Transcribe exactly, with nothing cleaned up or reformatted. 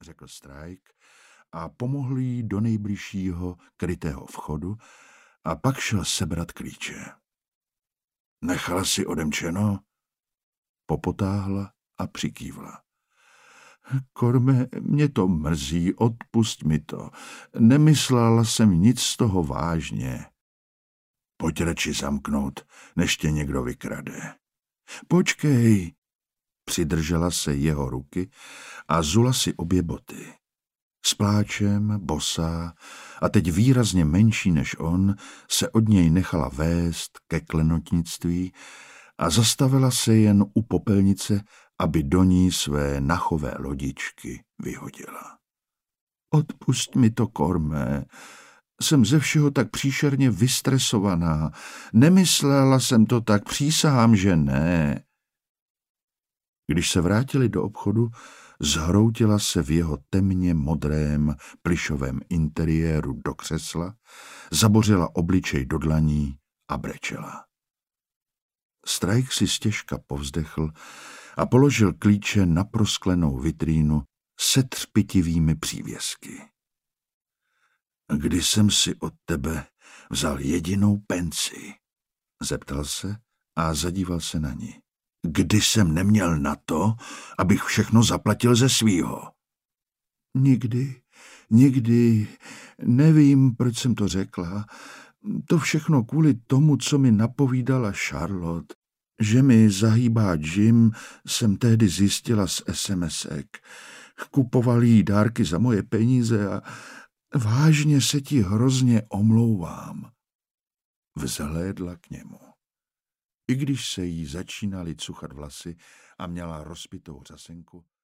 řekl Strike a pomohl jí do nejbližšího krytého vchodu a pak šel sebrat klíče. Nechala si odemčeno? Popotáhla a přikývla. Korme, mě to mrzí, odpusť mi to. Nemyslela jsem nic z toho vážně. Pojď radši zamknout, než tě někdo vykrade. Počkej, přidržela se jeho ruky a zula si obě boty. S pláčem, bosá a teď výrazně menší než on, se od něj nechala vést ke klenotnictví a zastavila se jen u popelnice, aby do ní své nachové lodičky vyhodila. Odpusť mi to, Kormé, jsem ze všeho tak příšerně vystresovaná. Nemyslela jsem to tak, přísahám, že ne. Když se vrátili do obchodu, zhroutila se v jeho temně modrém plyšovém interiéru do křesla, zabořila obličej do dlaní a brečela. Strike si stěžka povzdechl a položil klíče na prosklenou vitrínu se třpitivými přívěsky. Kdy jsem si od tebe vzal jedinou penci? Zeptal se a zadíval se na ní. Kdy jsem neměl na to, abych všechno zaplatil ze svýho? Nikdy, nikdy, nevím, proč jsem to řekla. To všechno kvůli tomu, co mi napovídala Charlotte. Že mi zahýbá Jim, jsem tehdy zjistila z SMSek. Kupoval jí dárky za moje peníze a vážně se ti hrozně omlouvám. Vzhlédla k němu. I když se jí začínaly cuchat vlasy a měla rozpitou řasenku,